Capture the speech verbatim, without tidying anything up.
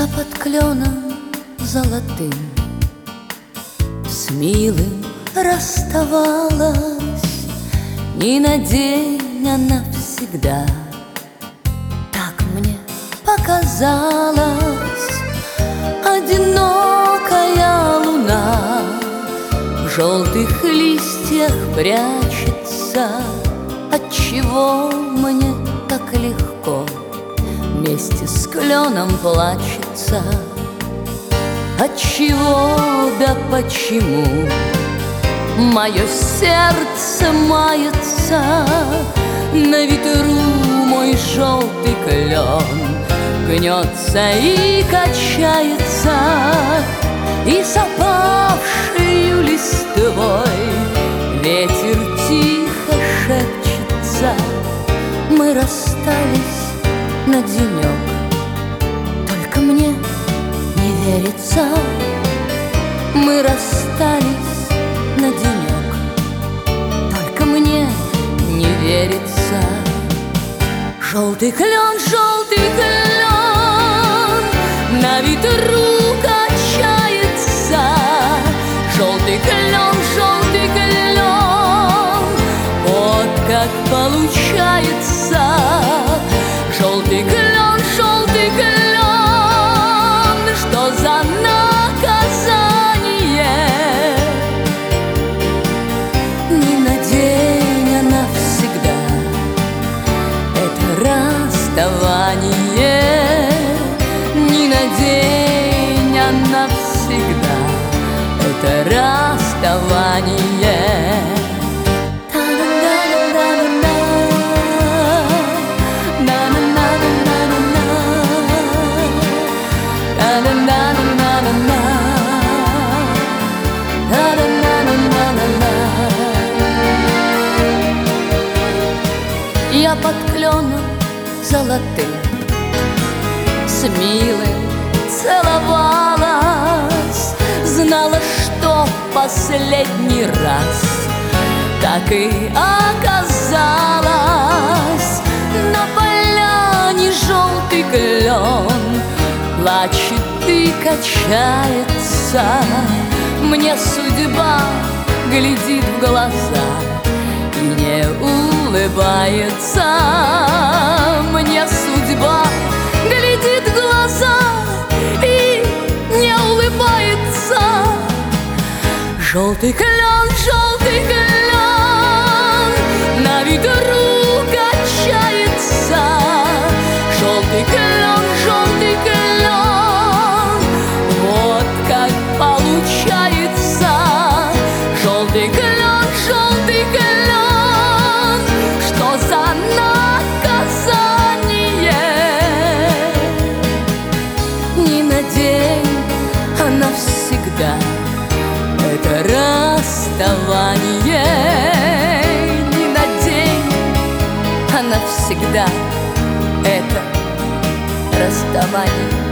Я под кленом золотым с милым расставалась не на день, а навсегда. Так мне показалось. Одинокая луна в желтых листьях прячется. Отчего мне так легко вместе с кленом плачется? Отчего, да почему мое сердце мается? На ветру мой желтый клен гнется и качается, и с опавшею листвой ветер тихо шепчется. Мы расстались на денек, только мне не верится. Мы расстались на денек, только мне не верится. Желтый клен, желтый клен на ветру качается. Желтый клен, желтый клен, вот как получается. Желтый клен, желтый клен, что за наказание? Не на день, а навсегда это расставание. Не на день, а навсегда это расставание. Я под кленом золотым с милым целовалась, знала, что последний раз так и оказалось. На поляне желтый клен плачет и качается. Мне судьба глядит в глаза и не улыбается. Мне судьба глядит в глаза и не улыбается. Желтый клен, желтый клен на ветру качается. Желтый клен, желтый клен, вот как получается. Желтый клен, желтый клен, что за наказание? Не на день, а навсегда это расставание. Не на день, а навсегда это расставание.